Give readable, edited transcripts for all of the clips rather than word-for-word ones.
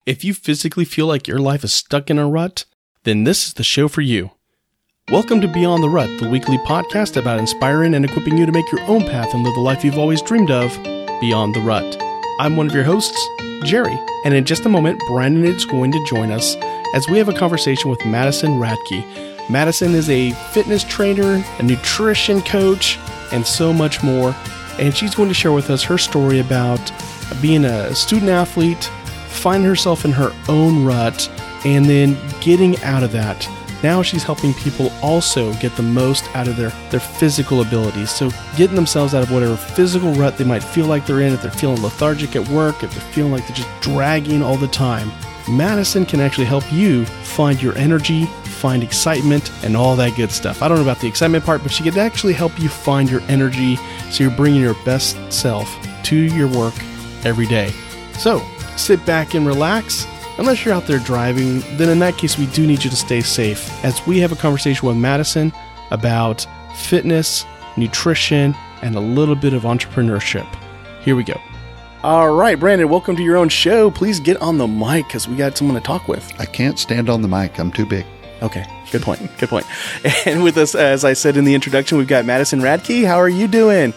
If you physically feel like your life is stuck in a rut, then this is the show for you. Welcome to Beyond the Rut, the weekly podcast about inspiring and equipping you to make your own path and live the life you've always dreamed of, Beyond the Rut. I'm one of your hosts, Jerry, and in just a moment, Brandon is going to join us as we have a conversation with Madison Radke. Madison is a fitness trainer, a nutrition coach, and so much more, and she's going to share with us her story about being a student athlete, finding herself in her own rut, and then getting out of that. Now she's helping people also get the most out of their physical abilities. So getting themselves out of whatever physical rut they might feel like they're in, if they're feeling lethargic at work, if they're feeling like they're just dragging all the time. Madison can actually help you find your energy, find excitement, and all that good stuff. I don't know about the excitement part, but she can actually help you find your energy so you're bringing your best self to your work every day. So sit back and relax. Unless you're out there driving, then in that case, we do need you to stay safe as we have a conversation with Madison about fitness, nutrition, and a little bit of entrepreneurship. Here we go. All right, Brandon, welcome to your own show. Please get on the mic because we got someone to talk with. I can't stand on the mic. I'm too big. Okay, good point. Good point. And with us, as I said in the introduction, we've got Madison Radke. How are you doing?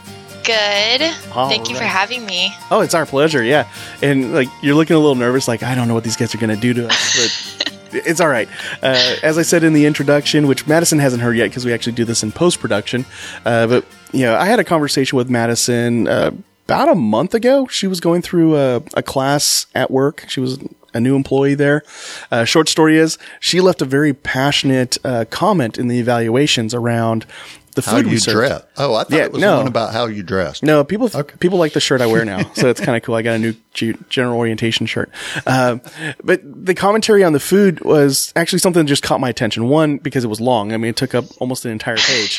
Good. Thank you for having me. Oh, it's our pleasure. Yeah. And like, you're looking a little nervous, like, I don't know what these guys are going to do to us, but it's all right. As I said in the introduction, which Madison hasn't heard yet because we actually do this in post-production. But, you know, I had a conversation with Madison about a month ago. She was going through a class at work. She was a new employee there. Short story is she left a very passionate comment in the evaluations around the food we served. Dress. Oh, I thought it was the one about how you dressed. No, people like the shirt I wear now, so it's kind of cool. I got a new general orientation shirt. But the commentary on the food was actually something that just caught my attention. One, because it was long. I mean, it took up almost an entire page.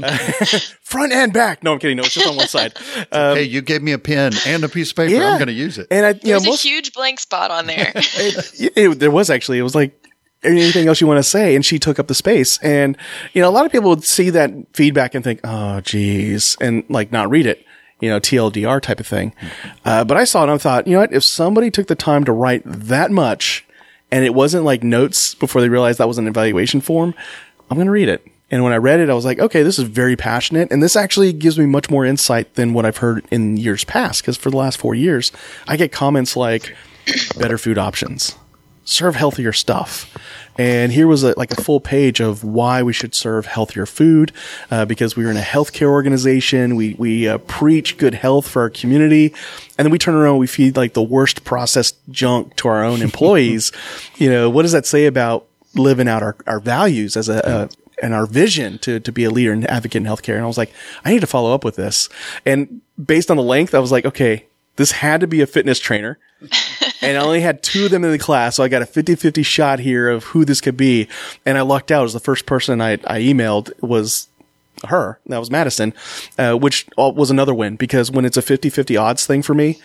Front and back. No, I'm kidding. No, it's just on one side. Hey, you gave me a pen and a piece of paper. Yeah. I'm going to use it. And there's a huge blank spot on there. There was actually. It was like, anything else you want to say? And she took up the space. And, you know, a lot of people would see that feedback and think, oh, geez, and like not read it, you know, TLDR type of thing. But I saw it and I thought, you know what? If somebody took the time to write that much and it wasn't like notes before they realized that was an evaluation form, I'm going to read it. And when I read it, I was like, okay, this is very passionate. And this actually gives me much more insight than what I've heard in years past. Because for the last 4 years, I get comments like better food options, serve healthier stuff. And here was a full page of why we should serve healthier food, because we are in a healthcare organization. We preach good health for our community. And then we turn around, we feed like the worst processed junk to our own employees. You know, what does that say about living out our values as and our vision to be a leader and advocate in healthcare? And I was like, I need to follow up with this. And based on the length, I was like, okay, this had to be a fitness trainer. And I only had 2 of them in the class, so I got a 50-50 shot here of who this could be. And I lucked out. It was the first person I emailed was her. That was Madison, which was another win because when it's a 50-50 odds thing for me,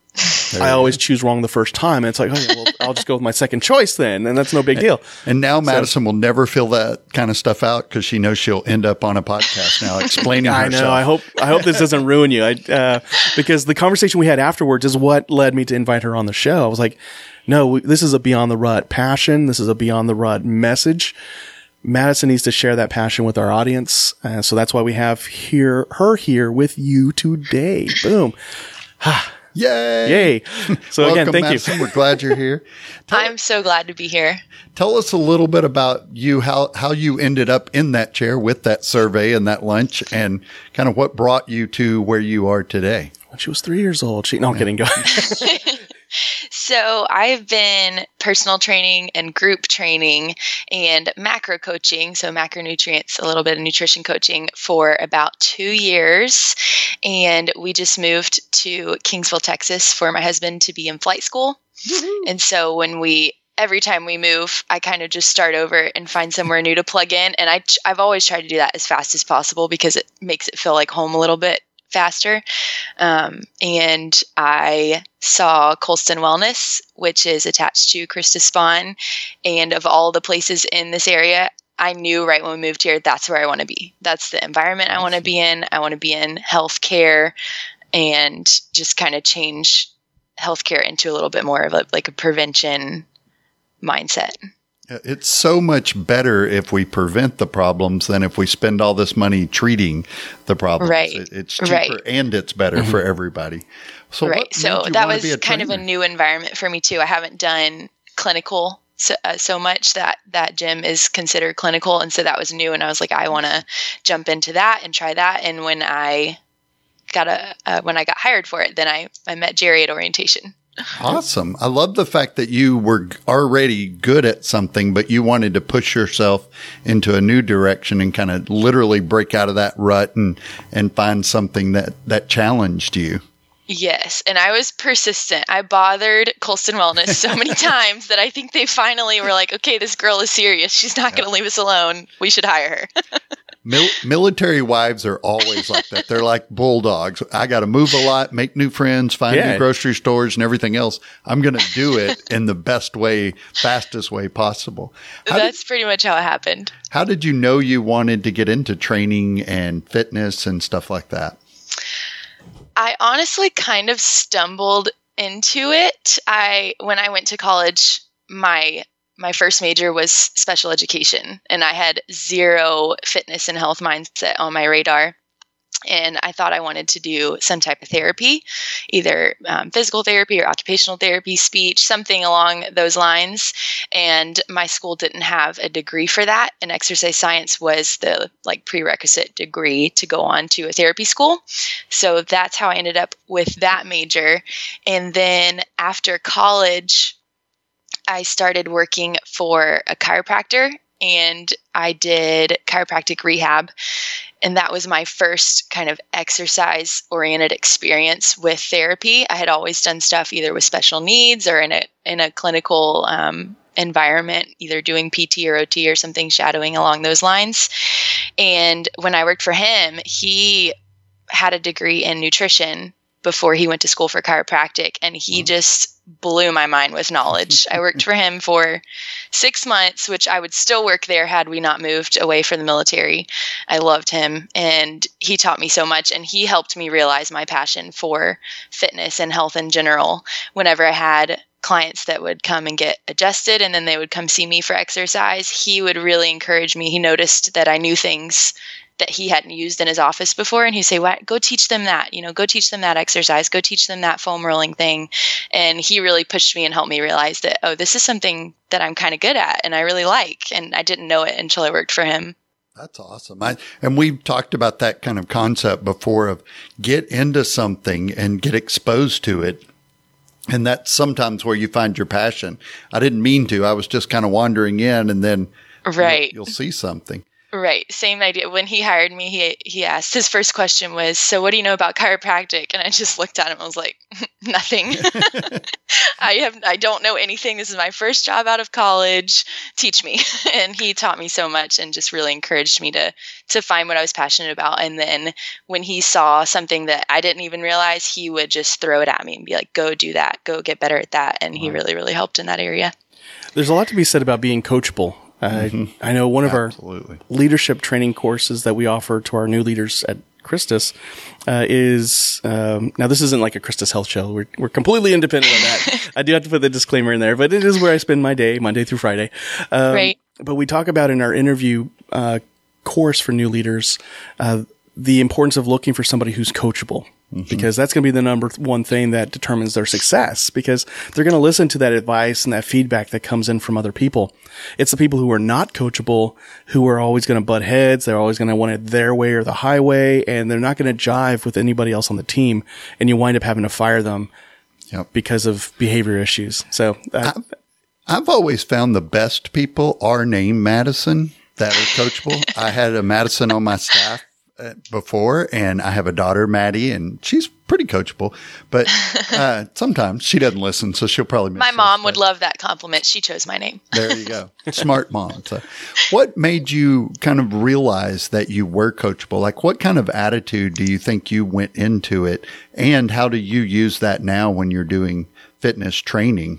I always choose wrong the first time. And it's like, oh, well, I'll just go with my second choice then. And that's no big deal. And now Madison will never fill that kind of stuff out because she knows she'll end up on a podcast now explaining herself. I know. I hope this doesn't ruin you. Because the conversation we had afterwards is what led me to invite her on the show. I was like, no, this is a Beyond the Rut passion. This is a Beyond the Rut message. Madison needs to share that passion with our audience. So that's why we have her here with you today. Boom. Yay! So welcome, again, thank Madison. you. We're glad you're here. I'm so glad to be here. Tell us a little bit about you, how you ended up in that chair with that survey and that lunch, and kind of what brought you to where you are today. When she was 3 years old. I'm kidding. Go ahead. So I've been personal training and group training and macro coaching, so macronutrients, a little bit of nutrition coaching for about 2 years. And we just moved to Kingsville, Texas for my husband to be in flight school. Mm-hmm. And so every time we move, I kind of just start over and find somewhere new to plug in. And I've always tried to do that as fast as possible because it makes it feel like home a little bit faster. And I saw Colston Wellness, which is attached to Krista Spahn. And of all the places in this area, I knew right when we moved here, that's where I want to be. That's the environment I want to be in. I want to be in healthcare and just kind of change healthcare into a little bit more of a prevention mindset. It's so much better if we prevent the problems than if we spend all this money treating the problems. Right. It's cheaper and it's better for everybody. So right. So that was kind of a new environment for me too. I haven't done clinical so much that gym is considered clinical. And so that was new. And I was like, I want to jump into that and try that. And when I got hired for it, then I met Jerry at orientation. Awesome. I love the fact that you were already good at something, but you wanted to push yourself into a new direction and kind of literally break out of that rut and find something that challenged you. Yes. And I was persistent. I bothered Colston Wellness so many times that I think they finally were like, okay, this girl is serious. She's not going to leave us alone. We should hire her. Military wives are always like that. They're like bulldogs. I got to move a lot, make new friends, find new grocery stores and everything else. I'm going to do it in the best way, fastest way possible. That's pretty much how it happened. How did you know you wanted to get into training and fitness and stuff like that? I honestly kind of stumbled into it. When I went to college, my first major was special education, and I had zero fitness and health mindset on my radar. And I thought I wanted to do some type of therapy, either physical therapy or occupational therapy, speech, something along those lines. And my school didn't have a degree for that. And exercise science was the prerequisite degree to go on to a therapy school. So that's how I ended up with that major. And then after college, I started working for a chiropractor, and I did chiropractic rehab. And that was my first kind of exercise-oriented experience with therapy. I had always done stuff either with special needs or in a clinical environment, either doing PT or OT or something, shadowing along those lines. And when I worked for him, he had a degree in nutrition before he went to school for chiropractic, and he just blew my mind with knowledge. I worked for him for 6 months, which I would still work there had we not moved away from the military. I loved him, and he taught me so much, and he helped me realize my passion for fitness and health in general. Whenever I had clients that would come and get adjusted and then they would come see me for exercise, he would really encourage me. He noticed that I knew things that he hadn't used in his office before. And he'd say, well, go teach them that, go teach them that exercise, go teach them that foam rolling thing. And he really pushed me and helped me realize that, oh, this is something that I'm kind of good at and I really like. And I didn't know it until I worked for him. That's awesome. And we've talked about that kind of concept before of get into something and get exposed to it. And that's sometimes where you find your passion. I didn't mean to. I was just kind of wandering in, and then you'll see something. Right. Same idea. When he hired me, he asked, his first question was, so what do you know about chiropractic? And I just looked at him. I was like, nothing. I don't know anything. This is my first job out of college. Teach me. And he taught me so much and just really encouraged me to find what I was passionate about. And then when he saw something that I didn't even realize, he would just throw it at me and be like, go do that, go get better at that. And he really, really helped in that area. There's a lot to be said about being coachable. I know one of our leadership training courses that we offer to our new leaders at Christus is now this isn't like a Christus Health show. We're completely independent of that. I do have to put the disclaimer in there, but it is where I spend my day, Monday through Friday. Right. But we talk about in our interview course for new leaders the importance of looking for somebody who's coachable. Because that's going to be the number one thing that determines their success, because they're going to listen to that advice and that feedback that comes in from other people. It's the people who are not coachable who are always going to butt heads. They're always going to want it their way or the highway, and they're not going to jive with anybody else on the team. And you wind up having to fire them because of behavior issues. So I've always found the best people are named Madison that are coachable. I had a Madison on my staff before, and I have a daughter, Maddie, and she's pretty coachable, but sometimes she doesn't listen, so she'll probably miss my mom would love that compliment. She chose my name. There you go. Smart mom. So what made you kind of realize that you were coachable? Like, what kind of attitude do you think you went into it, and how do you use that now when you're doing fitness training?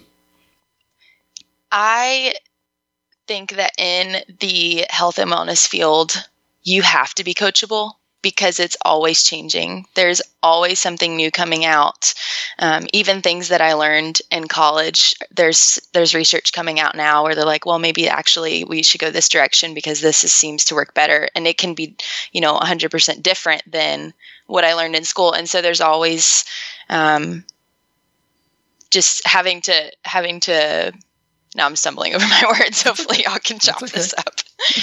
I think that in the health and wellness field, you have to be coachable, because it's always changing. There's always something new coming out. Even things that I learned in college, there's research coming out now where they're like, well, maybe actually we should go this direction because seems to work better. And it can be, 100% different than what I learned in school. And so there's always just having to, now I'm stumbling over my words. Hopefully y'all can chop this up.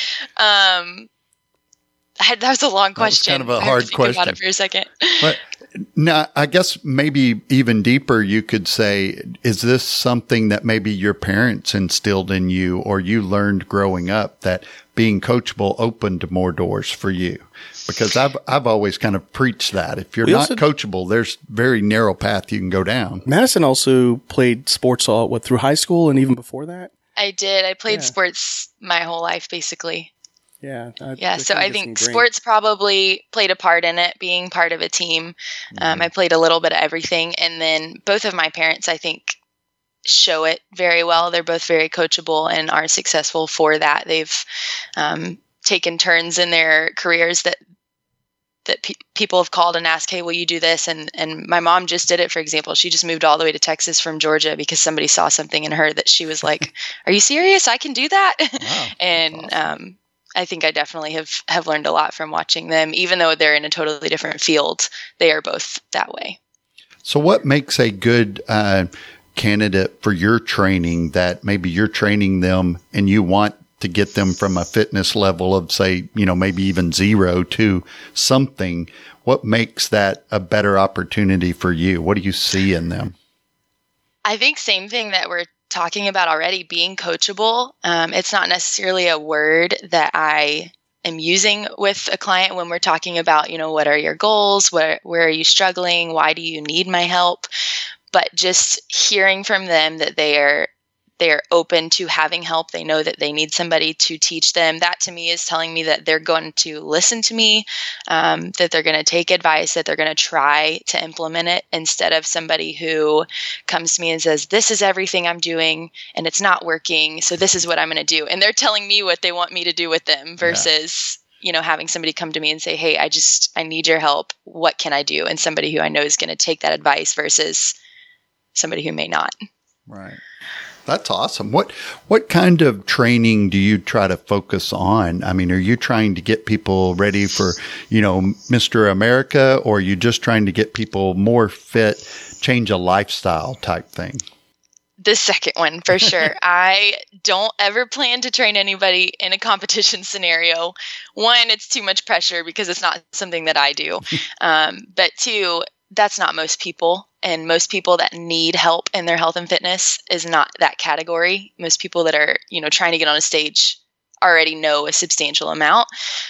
That was a long question. That was kind of a hard question. About it for a second. But now, I guess maybe even deeper, you could say, is this something that maybe your parents instilled in you or you learned growing up, that being coachable opened more doors for you? Because I've always kind of preached that. If you're not coachable, there's very narrow path you can go down. Madison also played sports through high school and even before that? I did. I played sports my whole life, basically. Yeah. So I think sports probably played a part in it, being part of a team. I played a little bit of everything. And then both of my parents, I think, show it very well. They're both very coachable and are successful for that. They've taken turns in their careers that people have called and asked, hey, will you do this? And my mom just did it, for example. She just moved all the way to Texas from Georgia because somebody saw something in her that she was like, are you serious? I can do that? Wow, and awesome. I think I definitely have learned a lot from watching them. Even though they're in a totally different field, they are both that way. So what makes a good candidate for your training, that maybe you're training them and you want to get them from a fitness level of, say, maybe even 0 to something? What makes that a better opportunity for you? What do you see in them? I think same thing that we're talking about already, being coachable. It's not necessarily a word that I am using with a client when we're talking about, what are your goals? Where are you struggling? Why do you need my help? But just hearing from them that they are open to having help. They know that they need somebody to teach them. That to me is telling me that they're going to listen to me, that they're going to take advice, that they're going to try to implement it, instead of somebody who comes to me and says, this is everything I'm doing and it's not working, so this is what I'm going to do. And they're telling me what they want me to do with them versus, having somebody come to me and say, hey, I need your help. What can I do? And somebody who I know is going to take that advice versus somebody who may not. Right. That's awesome. What kind of training do you try to focus on? I mean, are you trying to get people ready for, Mr. America, or are you just trying to get people more fit, change a lifestyle type thing? The second one, for sure. I don't ever plan to train anybody in a competition scenario. One, it's too much pressure because it's not something that I do. But two, that's not most people. And most people that need help in their health and fitness is not that category. Most people that are, trying to get on a stage already know a substantial amount.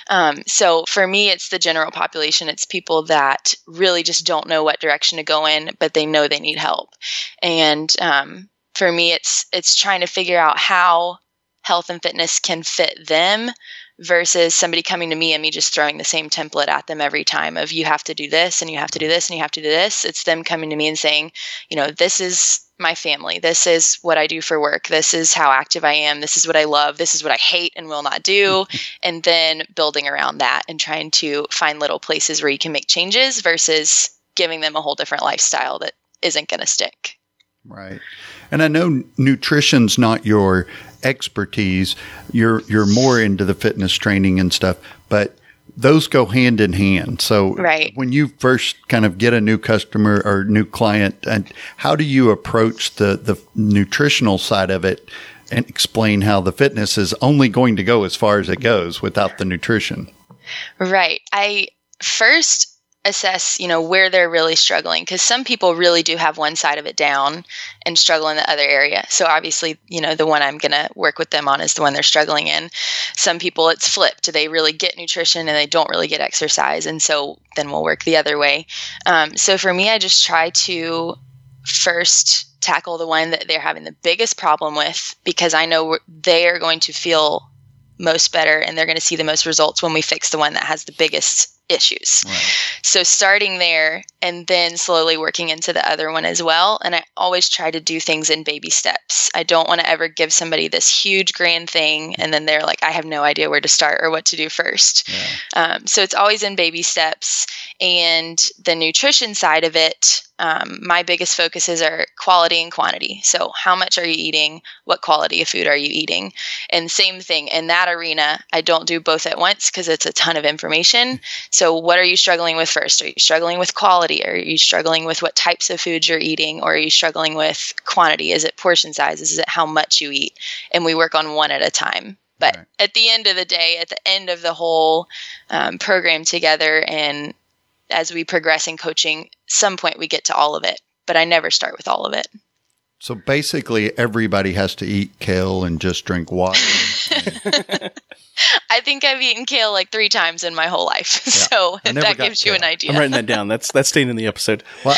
So for me, it's the general population. It's people that really just don't know what direction to go in, but they know they need help. And for me, it's trying to figure out how health and fitness can fit them versus somebody coming to me and me just throwing the same template at them every time of, you have to do this and you have to do this and you have to do this. It's them coming to me and saying, this is my family. This is what I do for work. This is how active I am. This is what I love. This is what I hate and will not do. And then building around that and trying to find little places where you can make changes versus giving them a whole different lifestyle that isn't going to stick. Right. And I know nutrition's not your expertise. You're more into the fitness training and stuff, but those go hand in hand. So when you first kind of get a new customer or new client, and how do you approach the nutritional side of it and explain how the fitness is only going to go as far as it goes without the nutrition? Right. I first assess, where they're really struggling, because some people really do have one side of it down and struggle in the other area. So obviously, the one I'm going to work with them on is the one they're struggling in. Some people it's flipped. They really get nutrition and they don't really get exercise. And so then we'll work the other way. So for me, I just try to first tackle the one that they're having the biggest problem with, because I know they are going to feel most better and they're going to see the most results when we fix the one that has the biggest issues. Right. So starting there and then slowly working into the other one as well. And I always try to do things in baby steps. I don't want to ever give somebody this huge grand thing and then they're like, I have no idea where to start or what to do first. Yeah. So it's always in baby steps. And the nutrition side of it, my biggest focuses are quality and quantity. So how much are you eating? What quality of food are you eating? And same thing in that arena, I don't do both at once because it's a ton of information. So what are you struggling with first? Are you struggling with quality? Are you struggling with what types of foods you're eating? Or are you struggling with quantity? Is it portion size? Is it how much you eat? And we work on one at a time. But Right. at the end of the day, at the end of the whole program together, and as we progress in coaching, some point we get to all of it, but I never start with all of it. So basically, everybody has to eat kale and just drink water. I think I've eaten kale like 3 times in my whole life. So I never that got gives you an kale. idea. I'm writing that down. That's staying in the episode. Well,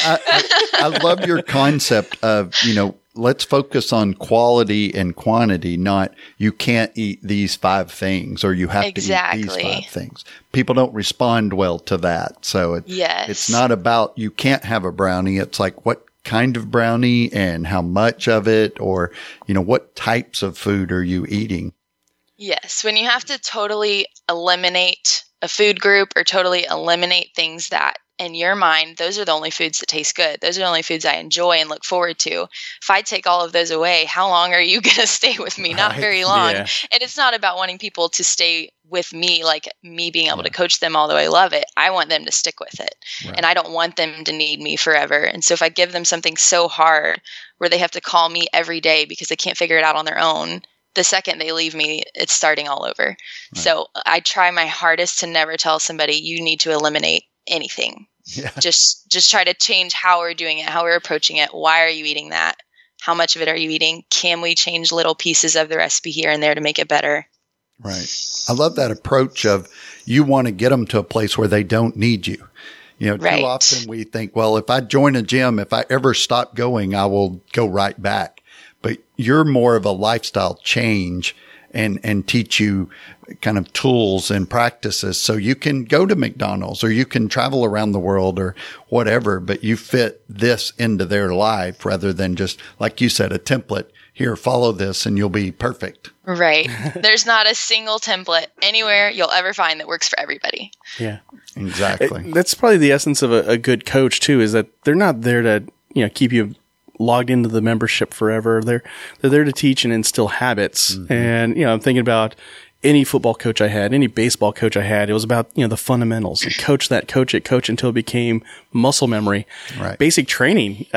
I love your concept of, let's focus on quality and quantity, not you can't eat these 5 things or you have to eat these Exactly. 5 things. People don't respond well to that. So Yes. it's not about you can't have a brownie. It's like what kind of brownie and how much of it, or, what types of food are you eating? Yes. When you have to totally eliminate a food group or totally eliminate things that in your mind, those are the only foods that taste good. Those are the only foods I enjoy and look forward to. If I take all of those away, how long are you going to stay with me? Not Right. very long. Yeah. And it's not about wanting people to stay with me, like me being able to coach them, although I love it. I want them to stick with it. Right. And I don't want them to need me forever. And so if I give them something so hard where they have to call me every day because they can't figure it out on their own, the second they leave me, it's starting all over. Right. So I try my hardest to never tell somebody you need to eliminate anything. Yeah. Just try to change how we're doing it, how we're approaching it. Why are you eating that? How much of it are you eating? Can we change little pieces of the recipe here and there to make it better? Right. I love that approach of you want to get them to a place where they don't need you. Right. Too often we think, well, if I join a gym, if I ever stop going, I will go right back. But you're more of a lifestyle change and teach you kind of tools and practices so you can go to McDonald's or you can travel around the world or whatever, but you fit this into their life rather than just, like you said, a template. Here, follow this and you'll be perfect. Right. There's not a single template anywhere you'll ever find that works for everybody. Yeah. Exactly. That's probably the essence of a good coach too, is that they're not there to, keep you logged into the membership forever. They're there to teach and instill habits. Mm-hmm. And, I'm thinking about any football coach I had, any baseball coach I had, it was about, the fundamentals and coach until it became muscle memory. Right. Basic training.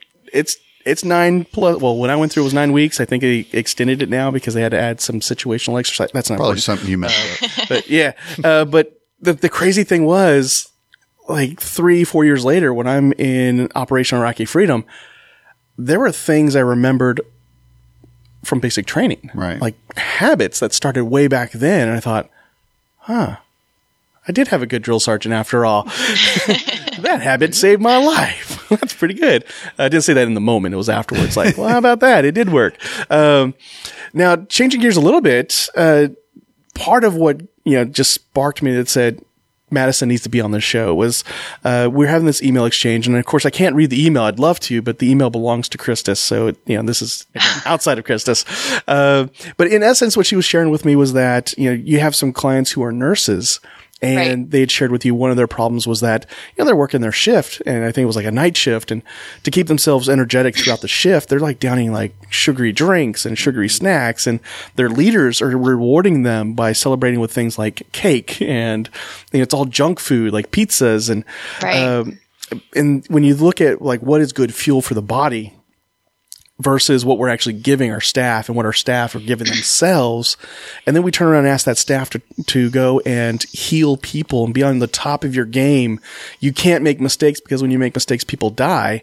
It's 9+. Well, when I went through, it was 9 weeks. I think they extended it now because they had to add some situational exercise. That's not Probably important. something you messed up. But yeah. But the crazy thing was, like 3-4 years later, when I'm in Operation Iraqi Freedom, there were things I remembered from basic training, Right. like habits that started way back then. And I thought, I did have a good drill sergeant after all. That habit saved my life. That's pretty good. I didn't say that in the moment. It was afterwards. Like, well, how about that? It did work. Now, changing gears a little bit, part of what, just sparked me that said, Madison needs to be on this show was, we're having this email exchange. And of course, I can't read the email. I'd love to, but the email belongs to Christus. So, this is again, outside of Christus. But in essence, what she was sharing with me was that, you have some clients who are nurses. And Right. they had shared with you one of their problems was that, they're working their shift, and I think it was like a night shift, and to keep themselves energetic throughout the shift, they're like downing like sugary drinks and sugary snacks, and their leaders are rewarding them by celebrating with things like cake, and it's all junk food like pizzas, and Right. and when you look at like what is good fuel for the body versus what we're actually giving our staff and what our staff are giving themselves. And then we turn around and ask that staff to go and heal people and be on the top of your game. You can't make mistakes because when you make mistakes, people die.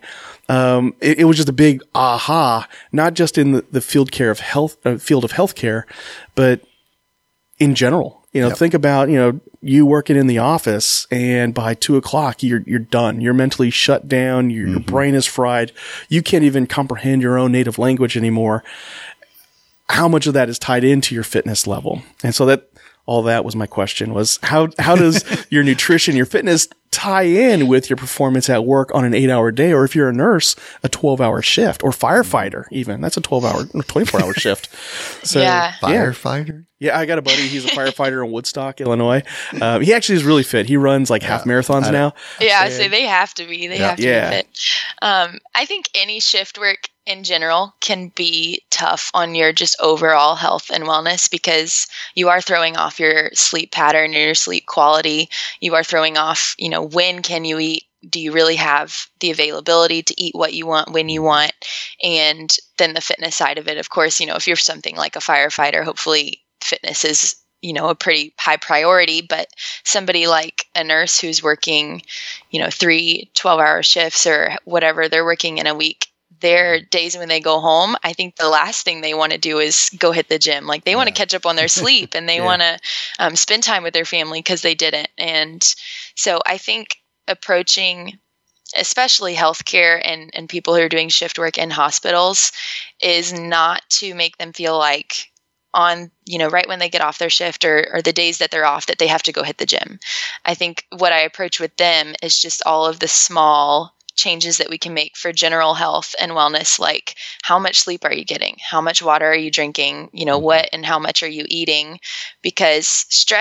It was just a big aha, not just in the field of healthcare, but in general. Yep. Think about, you working in the office and by 2:00, you're done. You're mentally shut down. Your brain is fried. You can't even comprehend your own native language anymore. How much of that is tied into your fitness level? And so that all that was my question, was how does your nutrition, your fitness tie in with your performance at work on an 8-hour day, or if you're a nurse, a 12-hour shift, or firefighter even. That's a 24-hour shift. So Firefighter? Yeah, I got a buddy. He's a firefighter in Woodstock, Illinois. He actually is really fit. He runs like half marathons now. Yeah, I say they have to be. They have to be fit. I think any shift work in general can be tough on your just overall health and wellness, because you are throwing off your sleep pattern or your sleep quality. You are throwing off, when can you eat? Do you really have the availability to eat what you want when you want? And then the fitness side of it, of course, if you're something like a firefighter, hopefully fitness is, a pretty high priority. But somebody like a nurse who's working, 3 12-hour shifts or whatever they're working in a week, their days when they go home, I think the last thing they want to do is go hit the gym. Like they want to catch up on their sleep, and they want to spend time with their family because they didn't. And so I think approaching especially healthcare and people who are doing shift work in hospitals is not to make them feel like on, right when they get off their shift or the days that they're off, that they have to go hit the gym. I think what I approach with them is just all of the small changes that we can make for general health and wellness, like how much sleep are you getting? How much water are you drinking? What and how much are you eating? Because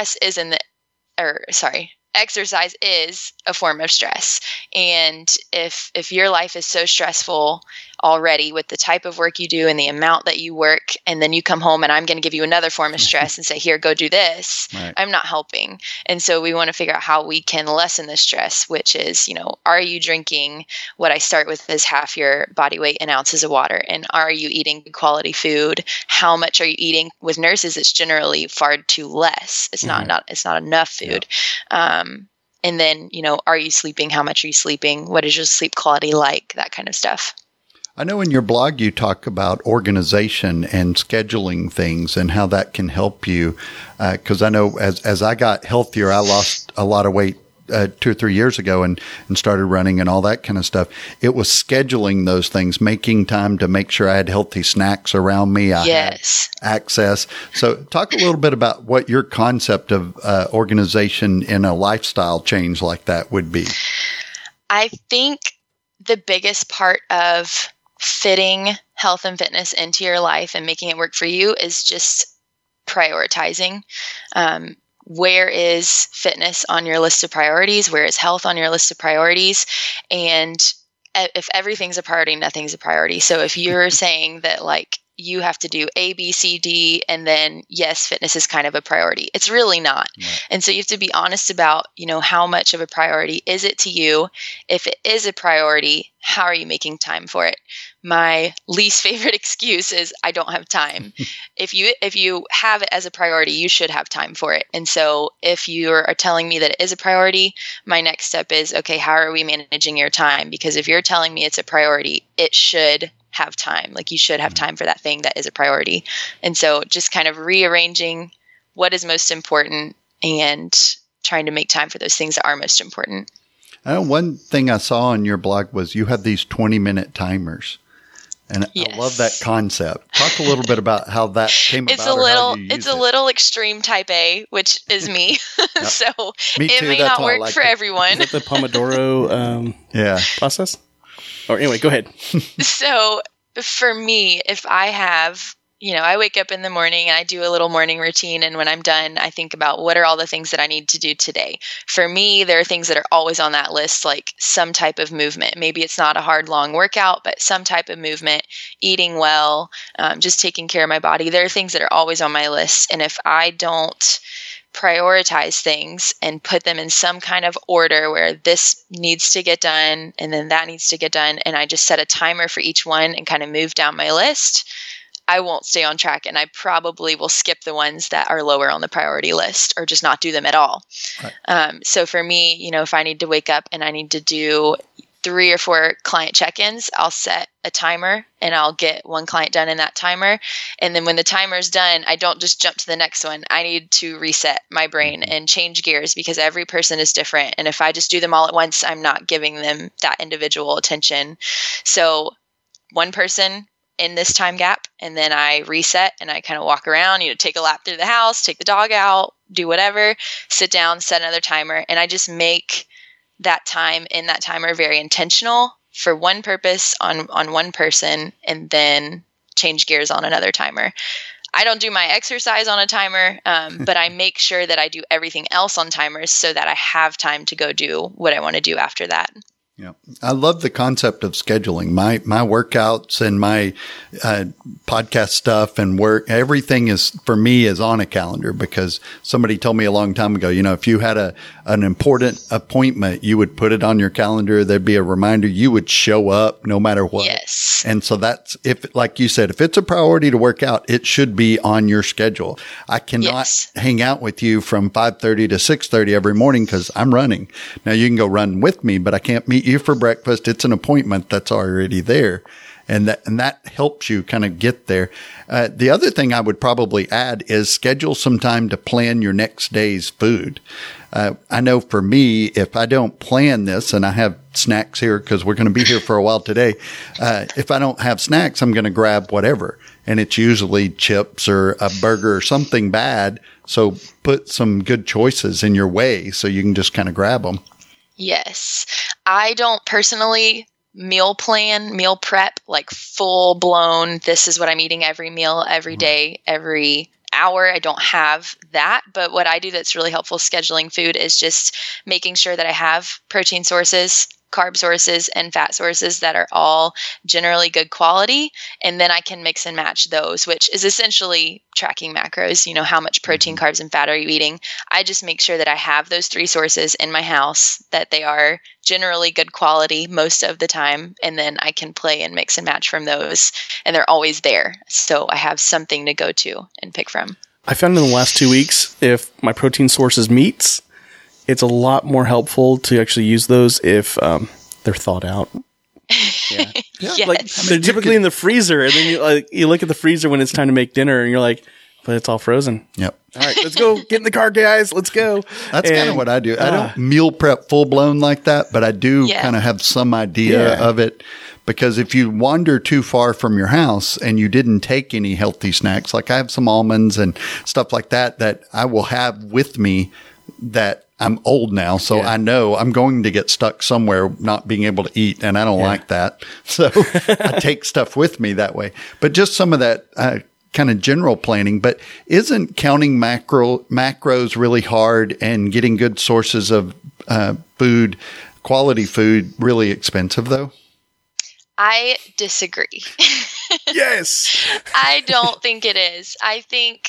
exercise is a form of stress. And if your life is so stressful already with the type of work you do and the amount that you work, and then you come home and I'm going to give you another form of stress and say, here, go do this, right, I'm not helping. And so we want to figure out how we can lessen the stress, which is, are you drinking what I start with is half your body weight in ounces of water? And are you eating good quality food? How much are you eating? With nurses, it's generally far too less. It's it's not enough food. Yeah. And then, are you sleeping? How much are you sleeping? What is your sleep quality like? That kind of stuff. I know in your blog you talk about organization and scheduling things and how that can help you. Because I know as I got healthier, I lost a lot of weight 2 or 3 years ago and started running and all that kind of stuff. It was scheduling those things, making time to make sure I had healthy snacks around me. I had access. So talk a little bit about what your concept of organization in a lifestyle change like that would be. I think the biggest part of fitting health and fitness into your life and making it work for you is just prioritizing. Where is fitness on your list of priorities? Where is health on your list of priorities? And if everything's a priority, nothing's a priority. So if you're saying that like you have to do A, B, C, D, and then yes, fitness is kind of a priority, it's really not. Right. And so you have to be honest about, how much of a priority is it to you? If it is a priority, how are you making time for it? My least favorite excuse is I don't have time. If you have it as a priority, you should have time for it. And so if you are telling me that it is a priority, my next step is, okay, how are we managing your time? Because if you're telling me it's a priority, it should have time. Like you should have time for that thing that is a priority. And so just kind of rearranging what is most important and trying to make time for those things that are most important. I know one thing I saw on your blog was you had these 20-minute timers. And yes. I love that concept. Talk a little bit about how that came about. It's a little extreme type A, which is me. Yep. So it may not work for everyone. Is that the Pomodoro process? Or anyway, go ahead. So for me, if I have, I wake up in the morning and I do a little morning routine. And when I'm done, I think about what are all the things that I need to do today. For me, there are things that are always on that list, like some type of movement. Maybe it's not a hard, long workout, but some type of movement, eating well, just taking care of my body. There are things that are always on my list. And if I don't prioritize things and put them in some kind of order where this needs to get done and then that needs to get done, and I just set a timer for each one and kind of move down my list, I won't stay on track, and I probably will skip the ones that are lower on the priority list or just not do them at all. Right. So for me, if I need to wake up and I need to do 3 or 4 client check-ins, I'll set a timer and I'll get one client done in that timer. And then when the timer's done, I don't just jump to the next one. I need to reset my brain and change gears because every person is different. And if I just do them all at once, I'm not giving them that individual attention. So one person in this time gap, and then I reset and I kind of walk around, take a lap through the house, take the dog out, do whatever, sit down, set another timer, and I just make that time in that timer very intentional for one purpose on one person, and then change gears on another timer. I don't do my exercise on a timer, but I make sure that I do everything else on timers so that I have time to go do what I want to do after that. Yeah. I love the concept of scheduling. My workouts and my podcast stuff and work, everything is, for me, is on a calendar, because somebody told me a long time ago, if you had an important appointment, you would put it on your calendar. There'd be a reminder. You would show up no matter what. Yes. And so that's, if, like you said, if it's a priority to work out, it should be on your schedule. I cannot hang out with you from 5:30 to 6:30 every morning because I'm running. Now you can go run with me, but I can't meet you for breakfast. It's an appointment that's already there. And that helps you kind of get there. The other thing I would probably add is schedule some time to plan your next day's food. I know for me, if I don't plan this, and I have snacks here because we're going to be here for a while today, if I don't have snacks, I'm going to grab whatever. And it's usually chips or a burger or something bad. So put some good choices in your way so you can just kind of grab them. Yes. I don't personally meal prep, like full blown, this is what I'm eating every meal, every day, every hour. I don't have that. But what I do that's really helpful scheduling food is just making sure that I have protein sources, carb sources, and fat sources that are all generally good quality. And then I can mix and match those, which is essentially tracking macros, how much protein, carbs, and fat are you eating? I just make sure that I have those three sources in my house, that they are generally good quality most of the time. And then I can play and mix and match from those. And they're always there. So I have something to go to and pick from. I found in the last 2 weeks, if my protein source is meats, it's a lot more helpful to actually use those if they're thawed out. Yeah. Yes. Like they're typically in the freezer, and then you look at the freezer when it's time to make dinner, and you're like, but it's all frozen. Yep. All right, let's go. Get in the car, guys. Let's go. That's kind of what I do. I don't meal prep full blown like that, but I do kind of have some idea of it. Because if you wander too far from your house and you didn't take any healthy snacks, like I have some almonds and stuff like that I will have with me, that I'm old now, so I know I'm going to get stuck somewhere not being able to eat, and I don't like that. So I take stuff with me that way. But just some of that kind of general planning. But isn't counting macros really hard, and getting good sources of food, quality food, really expensive though? I disagree. Yes. I don't think it is. I think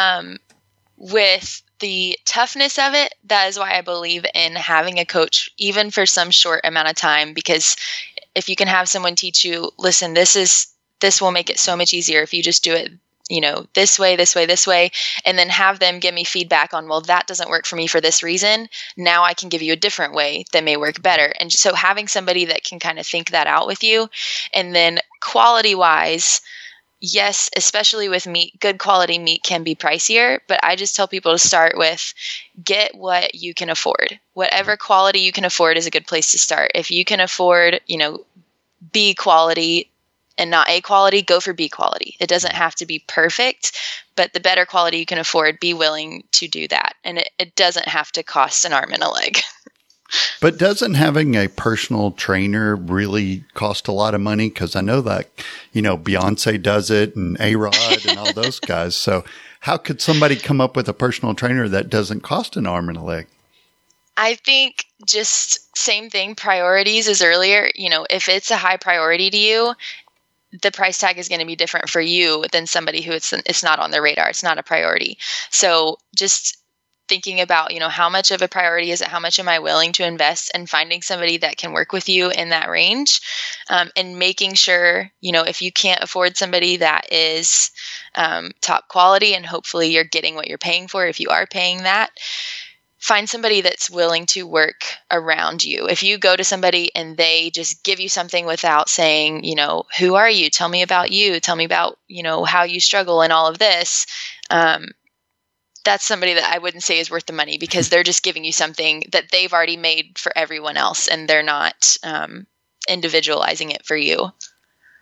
with the toughness of it, that is why I believe in having a coach, even for some short amount of time, because if you can have someone teach you, listen, this will make it so much easier if you just do it, this way, and then have them give me feedback on, well, that doesn't work for me for this reason. Now I can give you a different way that may work better. And so having somebody that can kind of think that out with you, and then quality wise, yes, especially with meat, good quality meat can be pricier, but I just tell people to start with get what you can afford. Whatever quality you can afford is a good place to start. If you can afford, B quality and not A quality, go for B quality. It doesn't have to be perfect, but the better quality you can afford, be willing to do that. And it doesn't have to cost an arm and a leg. But doesn't having a personal trainer really cost a lot of money? Because I know that, Beyonce does it, and A-Rod and all those guys. So how could somebody come up with a personal trainer that doesn't cost an arm and a leg? I think just same thing, priorities as earlier. If it's a high priority to you, the price tag is going to be different for you than somebody who it's not on their radar. It's not a priority. So just thinking about, how much of a priority is it? How much am I willing to invest? And finding somebody that can work with you in that range, and making sure, if you can't afford somebody that is top quality, and hopefully you're getting what you're paying for, if you are paying that, find somebody that's willing to work around you. If you go to somebody and they just give you something without saying, who are you? Tell me about you. Tell me about, how you struggle and all of this. That's somebody that I wouldn't say is worth the money, because they're just giving you something that they've already made for everyone else, and they're not individualizing it for you.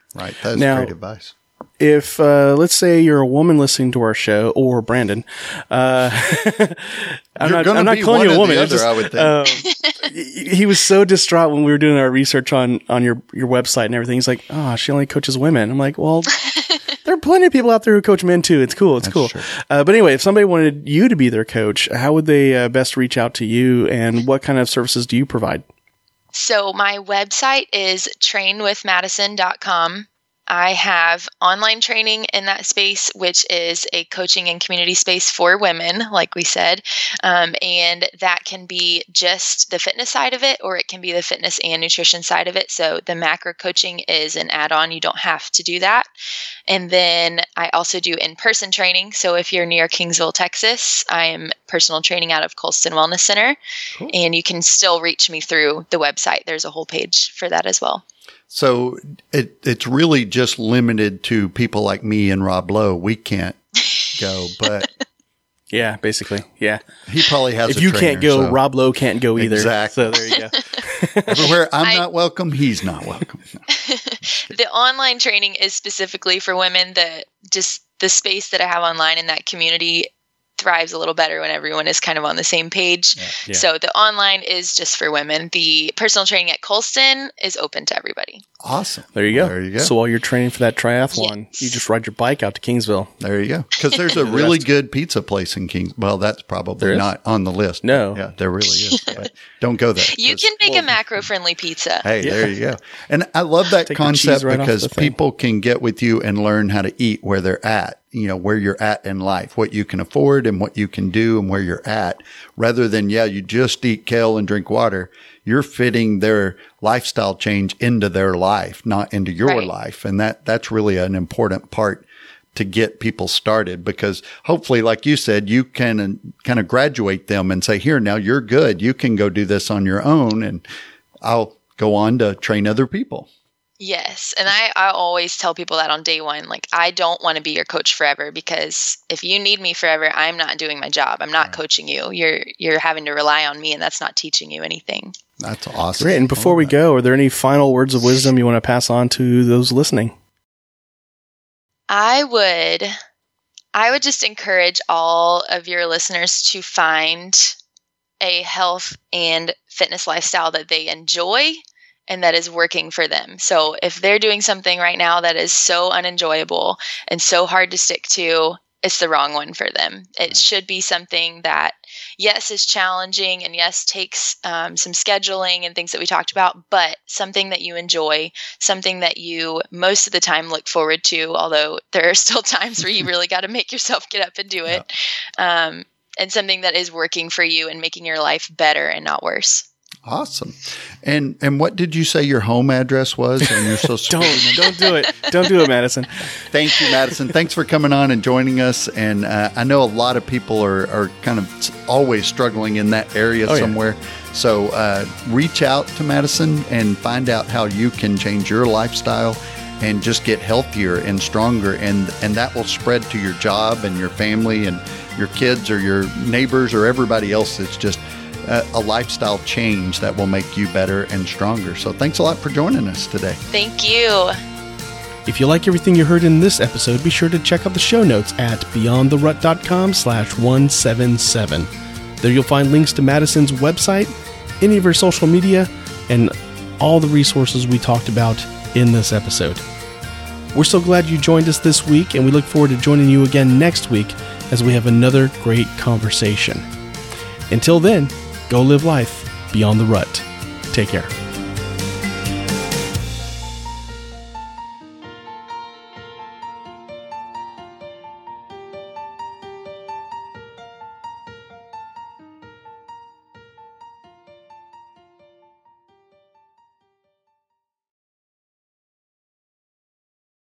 Right. That's Now, great advice. If, let's say you're a woman listening to our show, or Brandon, I'm not calling you a woman. I would think. He was so distraught when we were doing our research on your website and everything. He's like, oh, she only coaches women. I'm like, well, there are plenty of people out there who coach men too. It's cool. It's cool. But anyway, if somebody wanted you to be their coach, how would they best reach out to you, and what kind of services do you provide? So my website is trainwithmadison.com. I have online training in that space, which is a coaching and community space for women, like we said. And that can be just the fitness side of it, or it can be the fitness and nutrition side of it. So the macro coaching is an add-on. You don't have to do that. And then I also do in-person training. So if you're near Kingsville, Texas, I am personal training out of Colston Wellness Center. Cool. And you can still reach me through the website. There's a whole page for that as well. So it's really just limited to people like me and Rob Lowe. We can't go, but yeah, basically, yeah. He probably has. If you can't go, so. Rob Lowe can't go either. Exactly. So there you go. Everywhere I'm not welcome, he's not welcome. No. The online training is specifically for women. Just the space that I have online in that community thrives a little better when everyone is kind of on the same page. Yeah. So the online is just for women. The personal training at Colston is open to everybody. Awesome. There you go. So while you're training for that triathlon, you just ride your bike out to Kingsville. There you go. Because there's a really good pizza place in Kingsville. Well, that's probably not on the list. No. Yeah, there really is. But don't go there. You can make a macro-friendly pizza. Hey, there you go. And I love that concept because people can get with you and learn how to eat where they're at. You know, where you're at in life, what you can afford and what you can do and where you're at, rather than, you just eat kale and drink water. You're fitting their lifestyle change into their life, not into your life. And that's really an important part to get people started, because hopefully, like you said, you can kind of graduate them and say, here, now you're good. You can go do this on your own, and I'll go on to train other people. Yes. And I always tell people that on day one, like, I don't want to be your coach forever, because if you need me forever, I'm not doing my job. I'm not coaching you. You're having to rely on me, and that's not teaching you anything. That's awesome. Great. And before we go, are there any final words of wisdom you want to pass on to those listening? I would just encourage all of your listeners to find a health and fitness lifestyle that they enjoy and that is working for them. So if they're doing something right now that is so unenjoyable and so hard to stick to, it's the wrong one for them. It should be something that, yes, is challenging, and yes, takes some scheduling and things that we talked about, but something that you enjoy, something that you most of the time look forward to, although there are still times where you really got to make yourself get up and do it, and something that is working for you and making your life better and not worse. Awesome. And what did you say your home address was and your social Don't do it. Don't do it, Madison. Thank you, Madison. Thanks for coming on and joining us. And I know a lot of people are kind of always struggling in that area somewhere. Yeah. So reach out to Madison and find out how you can change your lifestyle and just get healthier and stronger. And that will spread to your job and your family and your kids or your neighbors or everybody else. It's just a lifestyle change that will make you better and stronger. So thanks a lot for joining us today. Thank you. If you like everything you heard in this episode, be sure to check out the show notes at beyondtherut.com/177. There you'll find links to Madison's website, any of her social media, and all the resources we talked about in this episode. We're so glad you joined us this week, and we look forward to joining you again next week as we have another great conversation. Until then, go live life beyond the rut. Take care.